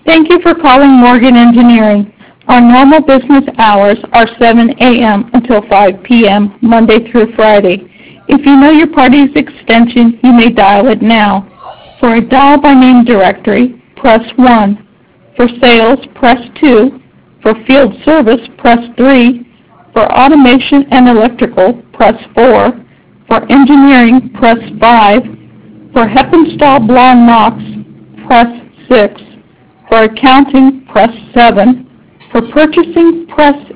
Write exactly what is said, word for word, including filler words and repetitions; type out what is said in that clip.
Thank you for calling Morgan Engineering. Our normal business hours are seven a.m. until five p.m. Monday through Friday. If you know your party's extension, you may dial it now. For a dial by name directory, press one. For sales, press two. For field service, press three. For automation and electrical, press four. For engineering, press five. For Heppenstall Blond Knox, press six. For accounting, press seven. For purchasing, press